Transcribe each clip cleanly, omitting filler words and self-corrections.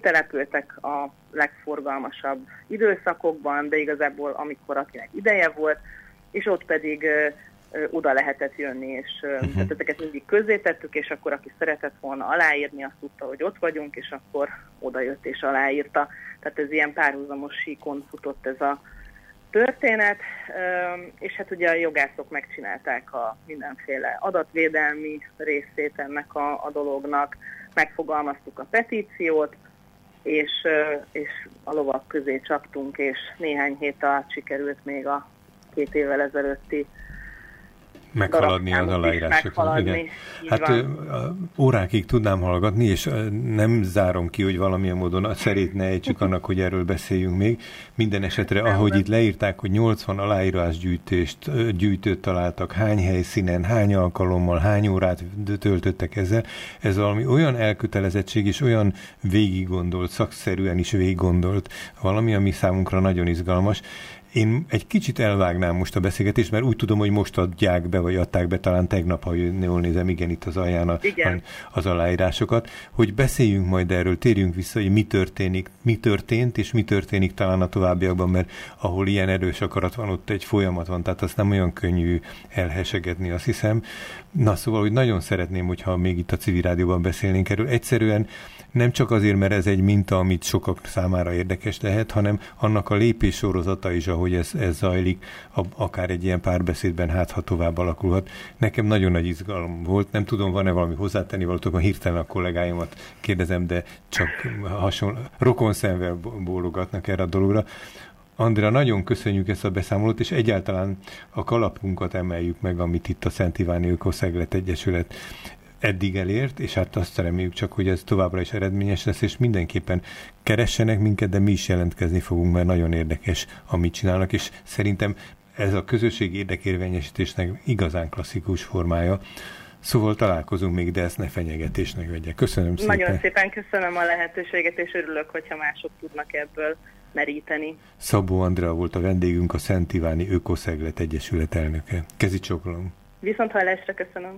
települtek a legforgalmasabb időszakokban, de igazából amikor akinek ideje volt, és ott pedig oda lehetett jönni, és tehát ezeket mindig közzétettük, és akkor aki szeretett volna aláírni, azt tudta, hogy ott vagyunk, és akkor oda jött és aláírta. Tehát ez ilyen párhuzamos síkon futott ez a történet, és hát ugye a jogászok megcsinálták a mindenféle adatvédelmi részét ennek a dolognak, megfogalmaztuk a petíciót, és a lovak közé csaptunk, és néhány hét alatt sikerült még a 2 évvel ezelőtti meghaladni az aláírásokat. Igen. Hát órákig tudnám hallgatni, és nem zárom ki, hogy valamilyen módon a szerét ne ejtsük annak, hogy erről beszéljünk még. Minden esetre, ahogy itt leírták, hogy 80 gyűjtőt találtak, hány helyszínen, hány alkalommal, hány órát töltöttek ezzel, ez valami olyan elkötelezettség és olyan végiggondolt, szakszerűen is végiggondolt valami, ami számunkra nagyon izgalmas. Én egy kicsit elvágnám most a beszélgetést, mert úgy tudom, hogy most adják be, vagy adták be talán tegnap, ha jól nézem, igen, itt az alján az aláírásokat, hogy beszéljünk majd erről, térjünk vissza, hogy mi történt, és mi történik talán a továbbiakban, mert ahol ilyen erős akarat van, ott egy folyamat van, tehát azt nem olyan könnyű elhesegedni, azt hiszem. Na szóval, hogy nagyon szeretném, hogyha még itt a Civil Rádióban beszélnénk erről. Egyszerűen nem csak azért, mert ez egy minta, amit sokak számára érdekes lehet, hanem annak a lépés sorozata is, ahogy ez zajlik, akár egy ilyen párbeszédben, hát ha tovább alakulhat. Nekem nagyon nagy izgalom volt. Nem tudom, van-e valami hozzátenni valóban, hirtelen a kollégáimat kérdezem, de csak rokon szemvel bólogatnak erre a dologra. Andrea, nagyon köszönjük ezt a beszámolót, és egyáltalán a kalapunkat emeljük meg, amit itt a Szent Iváni Ökoszeglet Egyesület eddig elért, és hát azt reméljük csak, hogy ez továbbra is eredményes lesz, és mindenképpen keressenek minket, de mi is jelentkezni fogunk, mert nagyon érdekes, amit csinálnak, és szerintem ez a közösségi érdekérvényesítésnek igazán klasszikus formája. Szóval találkozunk még, de ezt ne fenyegetésnek vegye. Köszönöm szépen. Nagyon szépen köszönöm a lehetőséget, és örülök, hogyha mások tudnak ebből meríteni. Szabó Andrea volt a vendégünk, a Szent Iváni Ökoszeglet Egyesület elnöke. Kezi csokolom. Viszont hallásra, köszönöm.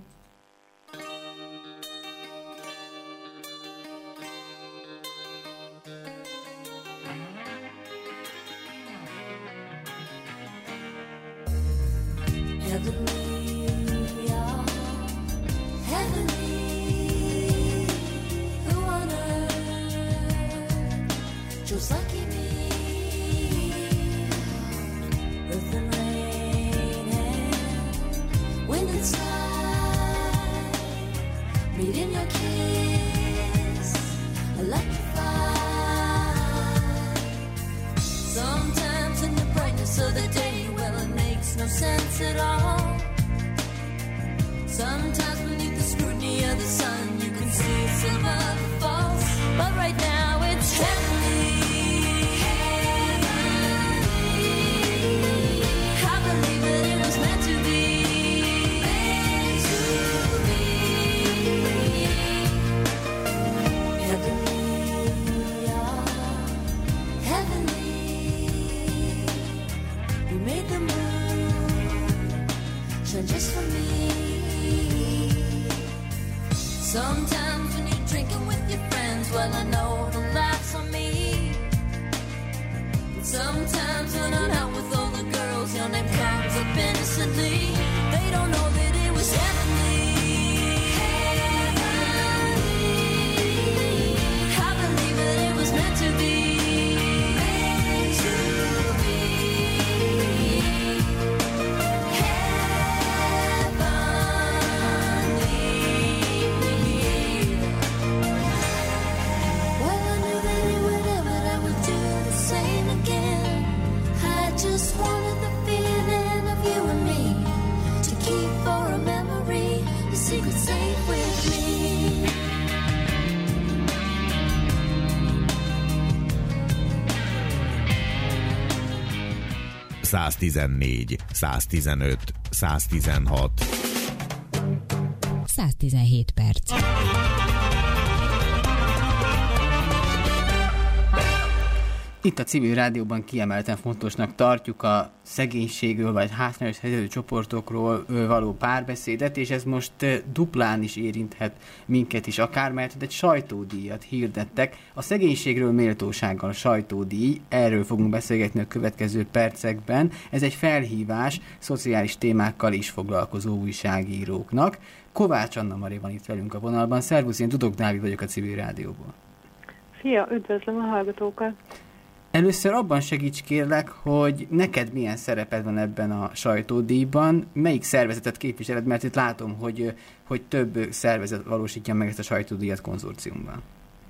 ...114, 115, 116. 117 perc. Itt a Civil Rádióban kiemelten fontosnak tartjuk a szegénységről vagy hátrányos helyzetű csoportokról való párbeszédet, és ez most duplán is érinthet minket is akár, mert egy sajtódíjat hirdettek. A szegénységről méltósággal sajtódíj, erről fogunk beszélgetni a következő percekben. Ez egy felhívás szociális témákkal is foglalkozó újságíróknak. Kovács Anna-Mari van itt velünk a vonalban. Szervusz, én Dudok Dávid vagyok a Civil Rádióból. Szia, üdvözlöm a hallgatókat! Először abban segíts kérlek, hogy neked milyen szereped van ebben a sajtódíjban, melyik szervezetet képviseled, mert itt látom, hogy több szervezet valósítja meg ezt a sajtódíjat konzorciumban.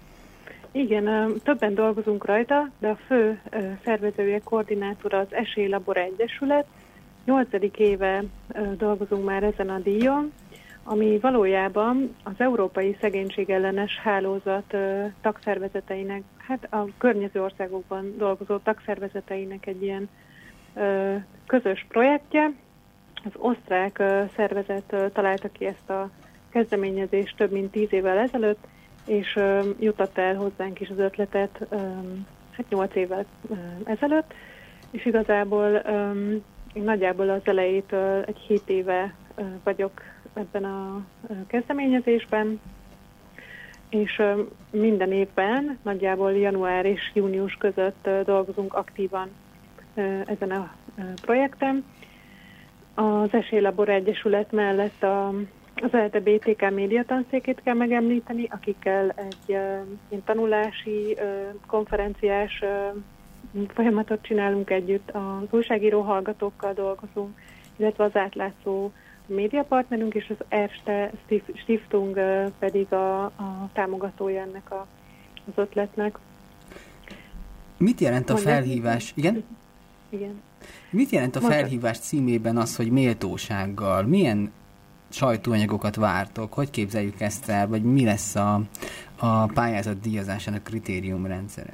Igen, többen dolgozunk rajta, de a fő szervezője, koordinátora az Esélylabor Egyesület. 8. éve dolgozunk már ezen a díjon, ami valójában az Európai Szegénységellenes Hálózat tagszervezeteinek, hát a környező országokban dolgozó tagszervezeteinek egy ilyen közös projektje. Az osztrák szervezet találta ki ezt a kezdeményezést több mint 10 évvel ezelőtt, és jutott el hozzánk is az ötletet 8 évvel ezelőtt, és igazából nagyjából az elejétől egy 7 éve vagyok ebben a kezdeményezésben, és minden évben nagyjából január és június között dolgozunk aktívan ezen a projekten. Az Esélylabor Egyesület mellett az LTBTK médiatanszékét kell megemlíteni, akikkel egy ilyen tanulási, konferenciás folyamatot csinálunk együtt, az újságíró hallgatókkal dolgozunk, illetve az átlátszó médiapartnerünk, és az Erste Stiftung pedig a támogatója ennek az ötletnek. Mit jelent a felhívás? Igen? Igen. Mit jelent a felhívás címében az, hogy méltósággal? Milyen sajtóanyagokat vártok? Hogy képzeljük ezt el? Vagy mi lesz a pályázat díjazásának kritériumrendszere?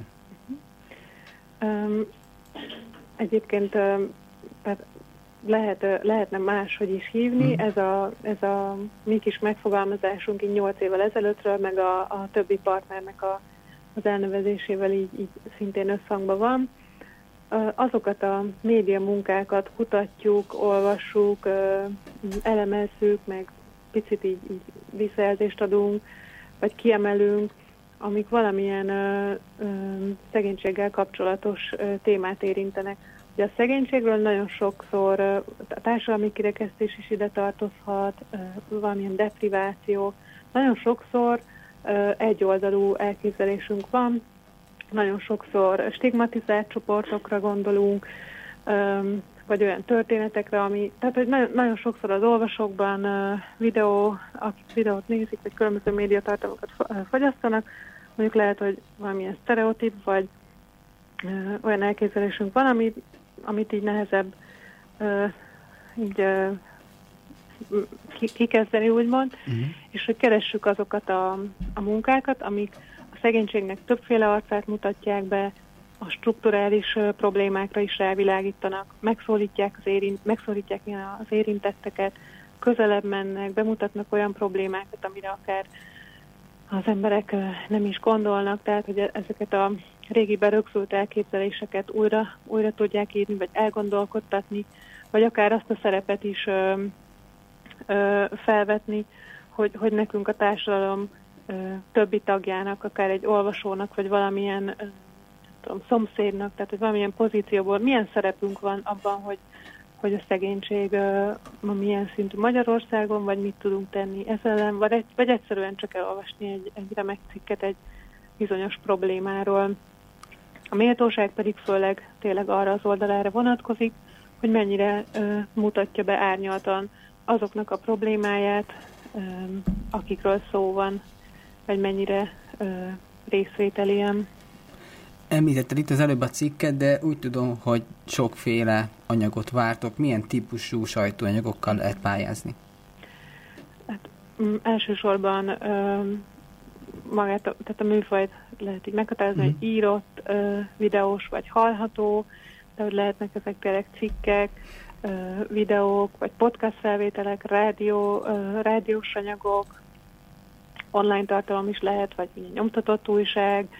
Egyébként tehát lehetne máshogy is hívni. Ez a mi kis megfogalmazásunk így 8 évvel ezelőttről, meg a többi partnernek az elnevezésével így szintén összhangban van. Azokat a média munkákat kutatjuk, olvassuk, elemezzük, meg picit így visszajelzést adunk, vagy kiemelünk, amik valamilyen szegénységgel kapcsolatos témát érintenek. Ugye a szegénységről nagyon sokszor a társadalmi kirekesztés is ide tartozhat, valamilyen depriváció. Nagyon sokszor egyoldalú elképzelésünk van, nagyon sokszor stigmatizált csoportokra gondolunk, vagy olyan történetekre, tehát hogy nagyon sokszor az olvasókban akik videót nézik, vagy különböző médiatartalmakat fogyasztanak, mondjuk lehet, hogy valamilyen sztereotíp, vagy olyan elképzelésünk van, amit így nehezebb kikezdeni, úgymond, és hogy keressük azokat a munkákat, amik a szegénységnek többféle arcát mutatják be, a strukturális problémákra is rávilágítanak, megszólítják az érintetteket, közelebb mennek, bemutatnak olyan problémákat, amire akár az emberek nem is gondolnak, tehát hogy ezeket a régiben rögzült elképzeléseket újra tudják írni, vagy elgondolkodtatni, vagy akár azt a szerepet is felvetni, hogy nekünk a társadalom többi tagjának, akár egy olvasónak, vagy valamilyen szomszédnak, tehát hogy valamilyen pozícióból milyen szerepünk van abban, hogy a szegénység milyen szintű Magyarországon, vagy mit tudunk tenni ezzel ellen, vagy egyszerűen csak elolvasni egy remek cikket egy bizonyos problémáról. A méltóság pedig főleg tényleg arra az oldalára vonatkozik, hogy mennyire mutatja be árnyaltan azoknak a problémáját, akikről szó van, vagy mennyire részvételien. Említetted itt az előbb a cikket, de úgy tudom, hogy sokféle anyagot vártok. Milyen típusú sajtóanyagokkal lehet pályázni? Hát, elsősorban magát, tehát a műfajt lehet így meghatározni, hogy írott, videós vagy hallható, de hogy lehetnek ezek tényleg cikkek, videók, vagy podcast felvételek, rádiós anyagok, online tartalom is lehet, vagy nyomtatott újság,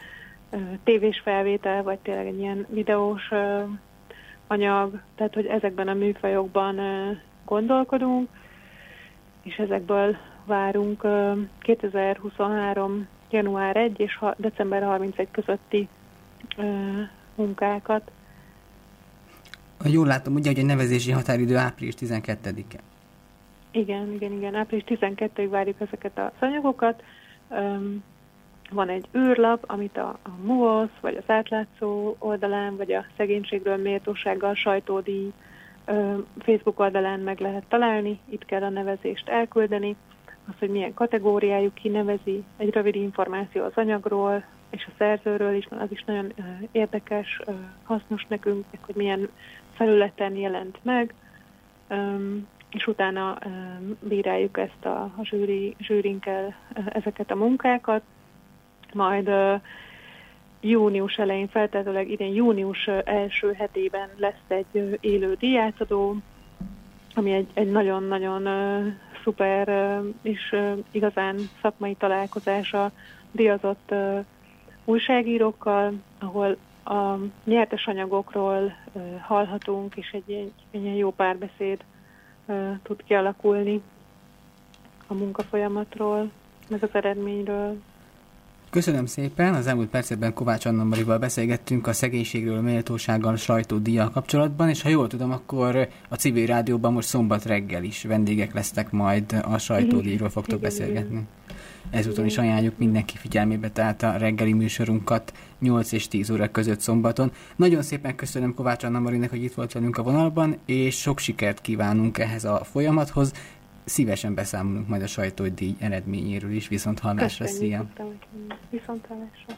tévés felvétel, vagy tényleg egy ilyen videós anyag, tehát hogy ezekben a műfajokban gondolkodunk, és ezekből várunk 2023. január 1 és december 31 közötti munkákat. Jól látom, ugye, hogy a nevezési határidő április 12-e. Igen. Április 12-ig várjuk ezeket az anyagokat. Van egy űrlap, amit a MUOSZ, vagy az Átlátszó oldalán, vagy a Szegénységről méltósággal sajtódíj Facebook oldalán meg lehet találni. Itt kell a nevezést elküldeni. Az, hogy milyen kategóriájú kinevezi, egy rövid információ az anyagról, és a szerzőről is, az is nagyon érdekes, hasznos nekünk, hogy milyen felületen jelent meg, és utána bíráljuk ezt a zsűrinkkel ezeket a munkákat, majd június elején, feltétlenül idén június első hetében lesz egy élő díjátadó, ami egy nagyon-nagyon szuper és igazán szakmai találkozás a díjazott újságírókkal, ahol a nyertes anyagokról hallhatunk, és egy ilyen jó párbeszéd tud kialakulni a munkafolyamatról, meg az eredményről. Köszönöm szépen! Az elmúlt percekben Kovács Anna Marival beszélgettünk a szegénységről, méltósággal, sajtódíjjal kapcsolatban, és ha jól tudom, akkor a Civil Rádióban most szombat reggel is vendégek lesznek, majd a sajtódíjról fogtok beszélgetni. Ezúton is ajánljuk mindenki figyelmébe, tehát a reggeli műsorunkat 8 és 10 óra között szombaton. Nagyon szépen köszönöm Kovács Anna Marinak, hogy itt volt velünk a vonalban, és sok sikert kívánunk ehhez a folyamathoz. Szívesen beszámolunk majd a sajtódíj eredményéről is. Viszont hallásra, szia! Viszont hallásra!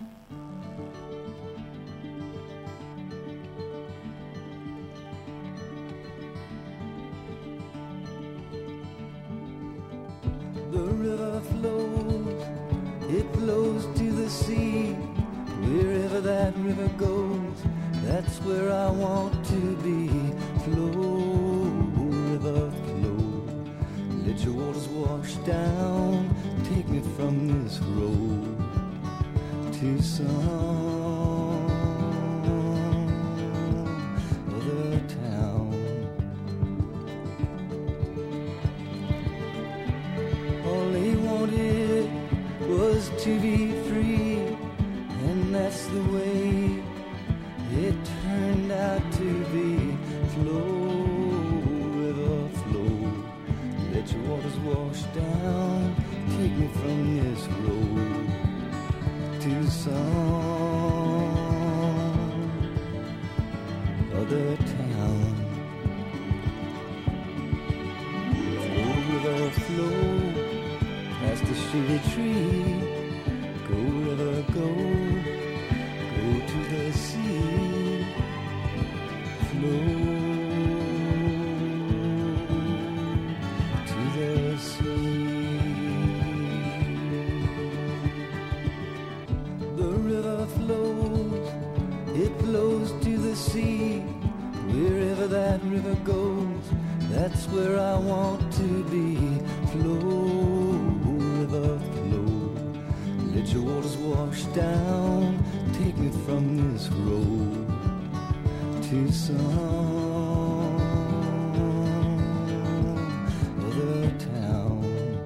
The river flows, it flows to the sea. Wherever that river goes, that's where I want to be. Flow, river, flow. Let your waters wash down, take me from this road to some other town. All they wanted was to be free, and that's the way it turned out to be. Flow, river, flow. Let your waters wash down, take me from this road to some other town. Flow, river, flow, past the shady tree. Go, river, go, go to the sea. Flow to the sea. The river flows, it flows to the sea. Wherever that river goes, that's where I want to be. Flow, river, flow. Let your waters wash down, take me from this road to some other town.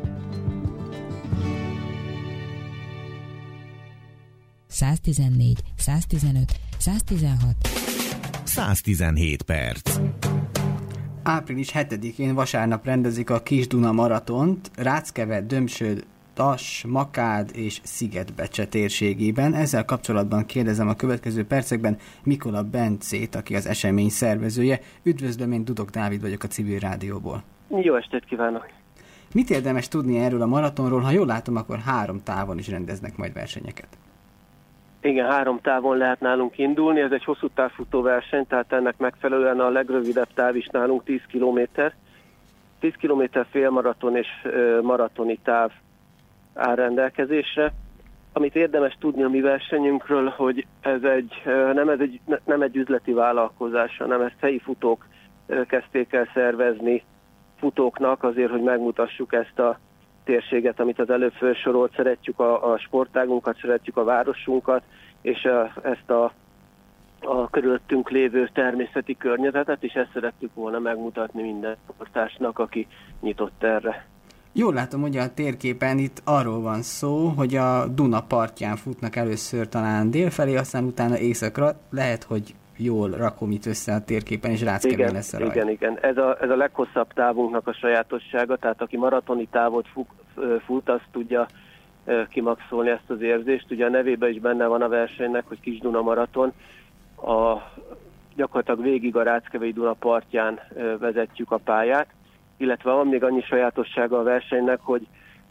...114, 115, 116... 117 perc. Április 7-én vasárnap rendezik a Kis Duna maratont Ráckeve, Dömsöd, Tass, Makád és Szigetbecse térségében. Ezzel kapcsolatban kérdezem a következő percekben Mikola Bencét, aki az esemény szervezője. Üdvözlöm, én Dudok Dávid vagyok a Civil Rádióból. Jó estét kívánok! Mit érdemes tudni erről a maratonról? Ha jól látom, akkor 3 távon is rendeznek majd versenyeket. Igen, 3 távon lehet nálunk indulni. Ez egy hosszú távfutó verseny, tehát ennek megfelelően a legrövidebb táv is nálunk 10 kilométer. 10 kilométer félmaraton és maratoni táv áll rendelkezésre. Amit érdemes tudni a mi versenyünkről, hogy ez nem egy üzleti vállalkozás, hanem ezt helyi futók kezdték el szervezni futóknak azért, hogy megmutassuk ezt a térséget, amit az előbb felsorolt, szeretjük a sportágunkat, szeretjük a városunkat, és ezt a körülöttünk lévő természeti környezetet, és ezt szerettük volna megmutatni minden sportásnak, aki nyitott erre. Jól látom, hogy a térképen itt arról van szó, hogy a Duna partján futnak először talán délfelé, aztán utána északra. Lehet, hogy jól rakom itt össze a térképen, és Ráckevén lesz a rajt. Igen. Ez a leghosszabb távunknak a sajátossága, tehát aki maratoni távot fut, az tudja kimaxolni ezt az érzést. Ugye a nevében is benne van a versenynek, hogy Kis Duna maraton. Gyakorlatilag végig a Ráckevei Duna partján vezetjük a pályát, illetve van még annyi sajátossága a versenynek, hogy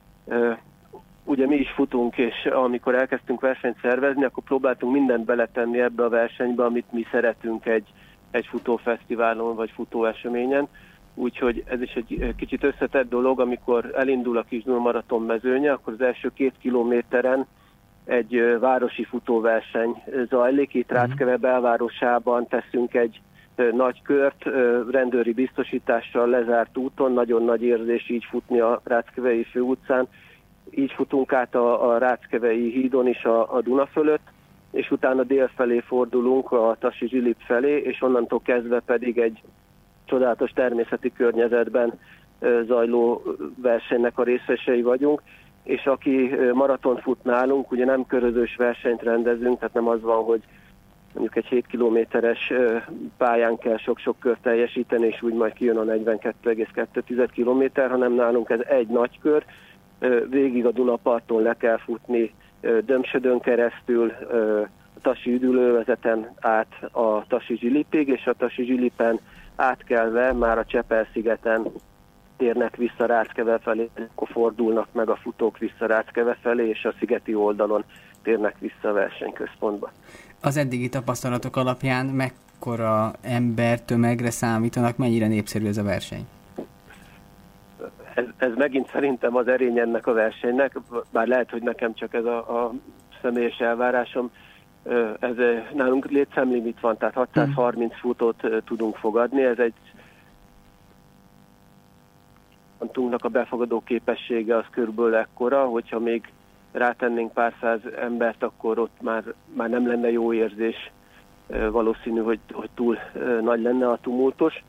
ugye mi is futunk, és amikor elkezdtünk versenyt szervezni, akkor próbáltunk mindent beletenni ebbe a versenybe, amit mi szeretünk egy futófesztiválon vagy futóeseményen. Úgyhogy ez is egy kicsit összetett dolog, amikor elindul a Kis Duna maraton mezőnye, akkor az első 2 kilométeren egy városi futóverseny zajlik. Itt Ráckeve belvárosában teszünk egy nagy kört, rendőri biztosítással lezárt úton, nagyon nagy érzés így futni a Ráckevei főutcán. Így futunk át a Ráckevei hídon is a Duna fölött, és utána délfelé fordulunk a Tasi Zsilip felé, és onnantól kezdve pedig egy csodálatos természeti környezetben zajló versenynek a részesei vagyunk, és aki maraton fut nálunk, ugye nem körözős versenyt rendezünk, tehát nem az van, hogy mondjuk egy 7 kilométeres pályán kell sok-sok kört teljesíteni, és úgy majd kijön a 42,2 kilométer, hanem nálunk ez egy nagy kör, végig a Dunaparton le kell futni, Dömsödön keresztül, a Tasi üdülővezeten át a Tasi Zsilipig, és a Tasi Zsilipen átkelve már a Csepel-szigeten térnek vissza Ráckeve felé, akkor fordulnak meg a futók vissza Ráckeve felé, és a szigeti oldalon térnek vissza a versenyközpontba. Az eddigi tapasztalatok alapján mekkora tömegre számítanak, mennyire népszerű ez a verseny? Ez megint szerintem az erény ennek a versenynek, bár lehet, hogy nekem csak ez a személyes elvárásom. Nálunk létszámlimit van, tehát 630 futót tudunk fogadni, ez egy a befogadó képessége az körülbelül ekkora, hogyha még rátennénk pár száz embert, akkor ott már nem lenne jó érzés, valószínű, hogy túl nagy lenne a tumultus.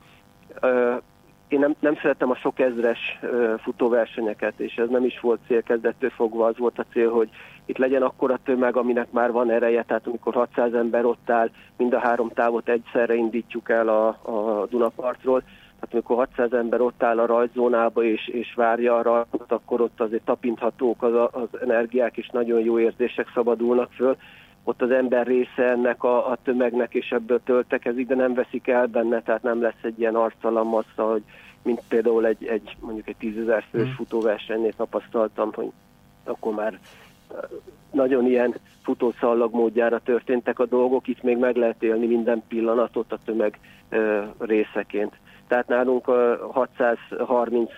Én nem szeretem a sok ezres futóversenyeket, és ez nem is volt cél kezdettől fogva, az volt a cél, hogy itt legyen akkora tömeg, aminek már van ereje, tehát amikor 600 ember ott áll, mind a 3 távot egyszerre indítjuk el a Dunapartról, tehát amikor 600 ember ott áll a rajtzónába és várja a rajtot, akkor ott azért tapinthatók az energiák, és nagyon jó érzések szabadulnak föl. Ott az ember része ennek a tömegnek, és ebből töltekezik, de nem veszik el benne, tehát nem lesz egy ilyen arctalan massza, hogy mint például mondjuk egy 10 000 fős futóversenynél tapasztaltam, hogy akkor már nagyon ilyen futószallag módjára történtek a dolgok, itt még meg lehet élni minden pillanatot a tömeg részeként. Tehát nálunk 630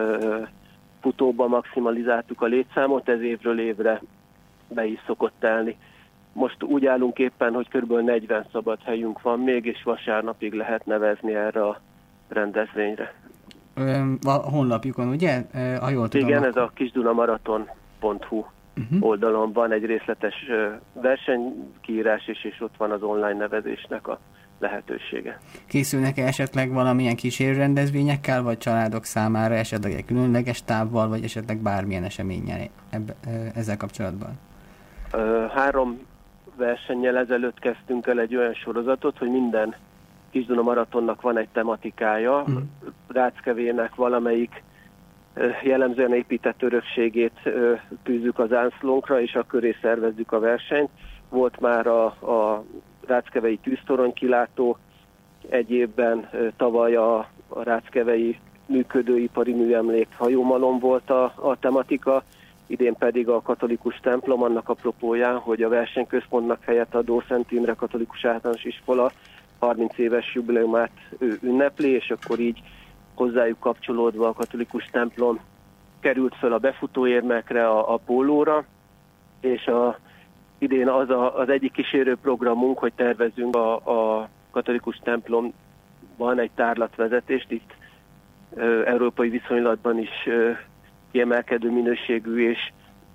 futóban maximalizáltuk a létszámot, ez évről évre be is szokott telni. Most úgy állunk éppen, hogy kb. 40 szabad helyünk van még, és vasárnapig lehet nevezni erre a rendezvényre. A honlapjukon, ugye? Ha jól tudom, igen, ez a kisdunamaraton.hu oldalon van egy részletes versenykiírás, és ott van az online nevezésnek a lehetősége. Készülnek-e esetleg valamilyen kísérő rendezvényekkel, vagy családok számára esetleg egy különleges távval, vagy esetleg bármilyen eseménnyel ezzel kapcsolatban? 3 versennyel ezelőtt kezdtünk el egy olyan sorozatot, hogy minden Kis-Duna maratonnak van egy tematikája. Ráckevének valamelyik jellemzően épített örökségét tűzzük az zászlónkra, és a köré szervezzük a versenyt. Volt már a ráckevei tűztorony kilátó, egy évben tavaly a ráckevei működőipari műemlék hajómalom volt a tematika, idén pedig a katolikus templom, annak apropóján, hogy a versenyközpontnak helyet adó Szent Imre Katolikus Általános Iskola 30 éves jubileumát ünnepli, és akkor így hozzájuk kapcsolódva a katolikus templom került föl a befutóérmekre, a pólóra, és idén az egyik kísérő programunk, hogy tervezünk a katolikus templomban egy tárlatvezetést, itt európai viszonylatban is kiemelkedő minőségű és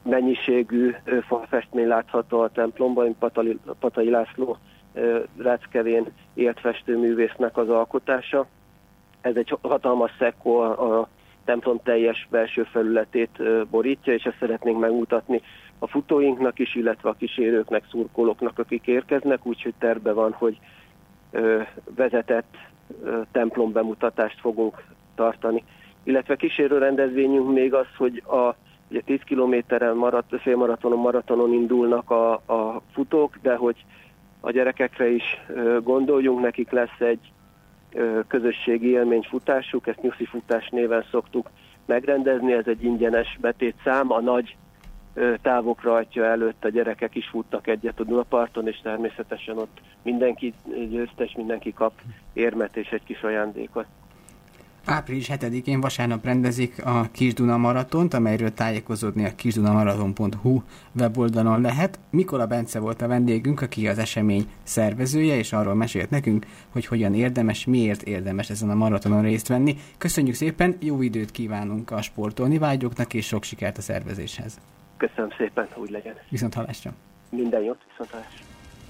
mennyiségű falfestmény látható a templomban, Patai László Ráckevén élt festőművésznek az alkotása. Ez egy hatalmas szekkó, a templom teljes belső felületét borítja, és ezt szeretnénk megmutatni a futóinknak is, illetve a kísérőknek, szurkolóknak, akik érkeznek, úgyhogy terve van, hogy vezetett templom bemutatást fogunk tartani. Illetve kísérő rendezvényünk még az, hogy ugye 10 kilométeren félmaratonon, maratonon indulnak a futók, de hogy a gyerekekre is gondoljunk, nekik lesz egy közösségi élményfutásuk, ezt nyuszi futás néven szoktuk megrendezni, ez egy ingyenes betétszám, a nagy távok rajtja előtt a gyerekek is futtak egyet a Dunaparton, és természetesen ott mindenki győztes, mindenki kap érmet és egy kis ajándékot. Április 7-én vasárnap rendezik a Kis-Duna maratont, amelyről tájékozódni a kisdunamaraton.hu weboldalon lehet. Mikola Bence volt a vendégünk, aki az esemény szervezője, és arról mesélt nekünk, hogy hogyan érdemes, miért érdemes ezen a maratonon részt venni. Köszönjük szépen, jó időt kívánunk a sportolni vágyóknak, és sok sikert a szervezéshez. Köszönöm szépen, úgy legyen. Viszonthallásra. Minden jót, viszonthallásra.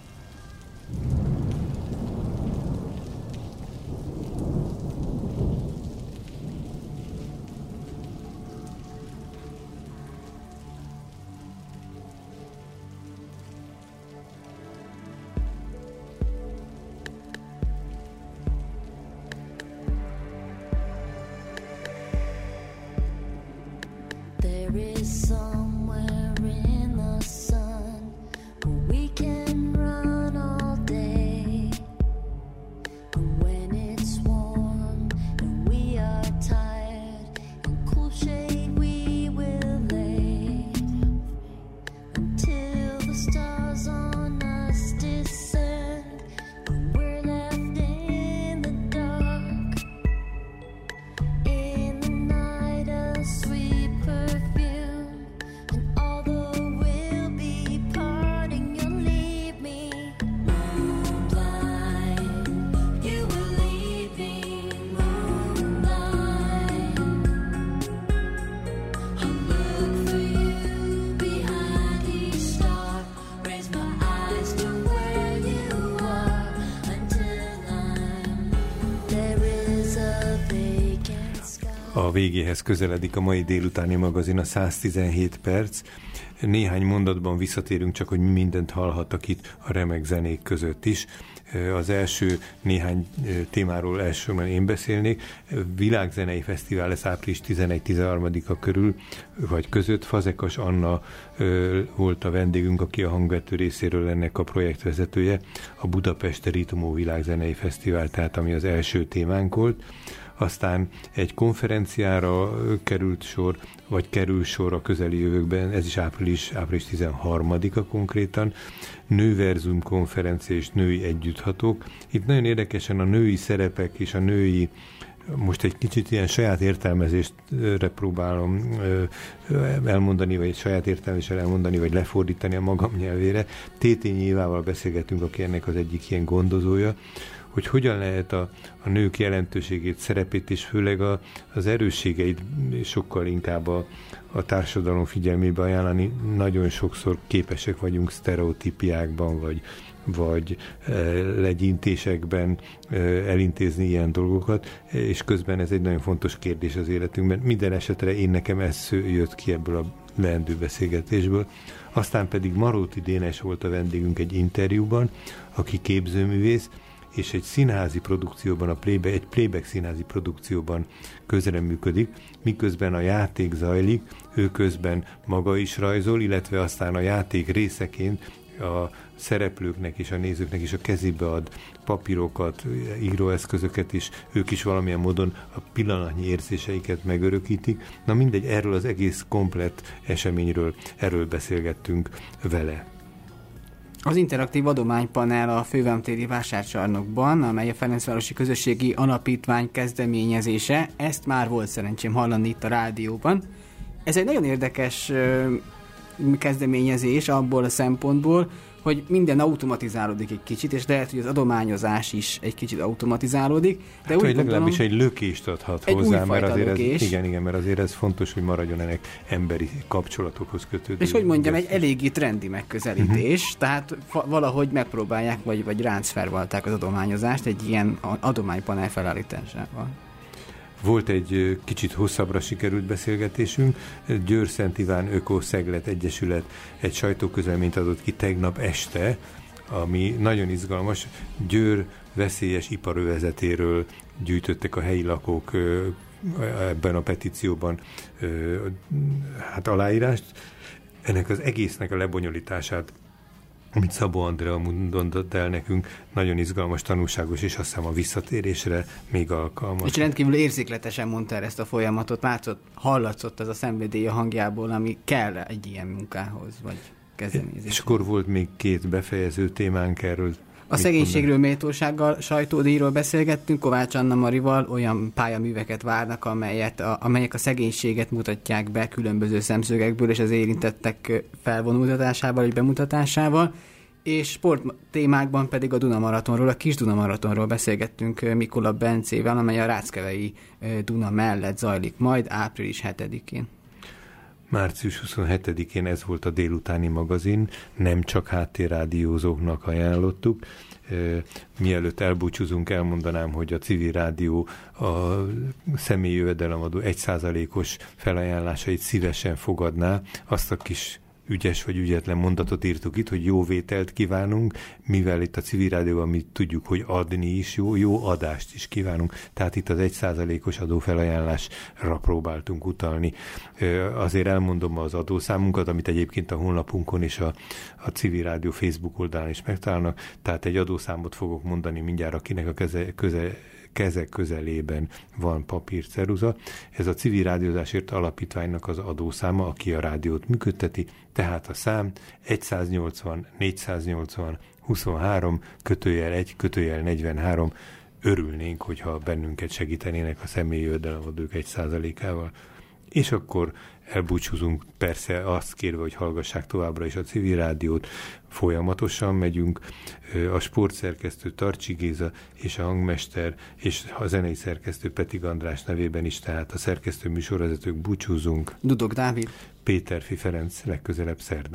A végéhez közeledik a mai délutáni magazin, a 117 perc. Néhány mondatban visszatérünk csak, hogy mi mindent hallhattak itt a remek zenék között is. Az első néhány témáról elsősorban én beszélnék. Világzenei Fesztivál lesz április 11-13-a körül, vagy között. Fazekas Anna volt a vendégünk, aki a hangvető részéről ennek a projektvezetője. A Budapesti Ritmó Világzenei Fesztivál, tehát ami az első témánk volt. Aztán egy konferenciára került sor, vagy kerül sor a közeli jövőkben, ez is április 13-a konkrétan, Nőverzum konferencia és női együtthatók. Itt nagyon érdekesen a női szerepek és a női, most egy kicsit ilyen saját értelmezésre próbálom elmondani, vagy saját értelmezésre elmondani, vagy lefordítani a magam nyelvére. Tétényi Évával beszélgetünk, aki ennek az egyik ilyen gondozója, hogy hogyan lehet a nők jelentőségét, szerepét és főleg az erősségeit sokkal inkább a társadalom figyelmébe ajánlani. Nagyon sokszor képesek vagyunk sztereotípiákban, vagy legyintésekben elintézni ilyen dolgokat, és közben ez egy nagyon fontos kérdés az életünkben. Minden esetre nekem ez jött ki ebből a leendő beszélgetésből. Aztán pedig Maróti Dénes volt a vendégünk egy interjúban, aki képzőművész, és egy színházi produkcióban, egy playback színházi produkcióban közreműködik, miközben a játék zajlik, ő közben maga is rajzol, illetve aztán a játék részeként a szereplőknek és a nézőknek is a kezébe ad papírokat, íróeszközöket is, ők is valamilyen módon a pillanatnyi érzéseiket megörökítik. Na mindegy, erről az egész komplett eseményről, erről beszélgettünk vele. Az interaktív adománypanel a Fővámtéri Vásárcsarnokban, amely a Ferencvárosi Közösségi Alapítvány kezdeményezése, ezt már volt szerencsém hallani itt a rádióban. Ez egy nagyon érdekes kezdeményezés abból a szempontból, hogy minden automatizálódik egy kicsit, és lehet, hogy az adományozás is egy kicsit automatizálódik. De hát, úgy legalábbis egy lökést adhat hozzá, mert azért igen, mert azért ez fontos, hogy maradjon ennek emberi kapcsolatokhoz kötődő. És hogy mondjam, egy eléggé trendi megközelítés, tehát valahogy megpróbálják, vagy ráncfelvalták az adományozást egy ilyen adománypanel felállításával. Volt egy kicsit hosszabbra sikerült beszélgetésünk. Győr Szent Iván Öko-Szeglet Egyesület egy sajtóközleményt adott ki tegnap este, ami nagyon izgalmas. Győr veszélyes iparövezetéről gyűjtöttek a helyi lakók ebben a petícióban hát aláírást. Ennek az egésznek a lebonyolítását, amit Szabó Andrea mondott el nekünk, nagyon izgalmas, tanulságos, és azt hiszem a visszatérésre még alkalmas. És rendkívül érzékletesen mondta el ezt a folyamatot, hallatszott ez a szenvedély a hangjából, ami kell egy ilyen munkához, vagy kezdeményezéshez. És akkor volt még 2 befejező témánk erről. A szegénységről, méltósággal, sajtódíjról beszélgettünk, Kovács Anna Marival, olyan pályaműveket várnak, amelyek a szegénységet mutatják be különböző szemszögekből, és az érintettek felvonultatásával, és bemutatásával, és sport témákban pedig a Duna-maratonról, a Kis Duna-maratonról beszélgettünk Mikula Bencével, amely a Ráckevei Duna mellett zajlik majd április 7-én. Március 27-én ez volt a délutáni magazin, nem csak háttérrádiózóknak ajánlottuk. Mielőtt elbúcsúzunk, elmondanám, hogy a Civil Rádió a személyi jövedelemadó 1%-os felajánlásait szívesen fogadná. Azt a kis ügyes vagy ügyetlen mondatot írtuk itt, hogy jó vételt kívánunk, mivel itt a Civil Rádióban mi tudjuk, hogy adni is jó adást is kívánunk, tehát itt az 1%-os adófelajánlásra próbáltunk utalni. Azért elmondom az adószámunkat, amit egyébként a honlapunkon és a Civil Rádió Facebook oldalán is megtalálnak, tehát egy adószámot fogok mondani mindjárt, akinek a kezek közelében van papírceruza. Ez a Civil Rádiózásért Alapítványnak az adószáma, aki a rádiót működteti, tehát a szám 180 480 23 /1 43. Örülnénk, hogyha bennünket segítenének a személyi jövedelemadók 1%-ával. És akkor elbúcsúzunk, persze azt kérve, hogy hallgassák továbbra is a Civil Rádiót, folyamatosan megyünk, a sportszerkesztő Tarcsi Géza és a hangmester és a zenei szerkesztő Petig András nevében is, tehát a szerkesztő műsorvezetők búcsúzunk. Dudok Dávid, Péterfi Ferenc, legközelebb szerdán.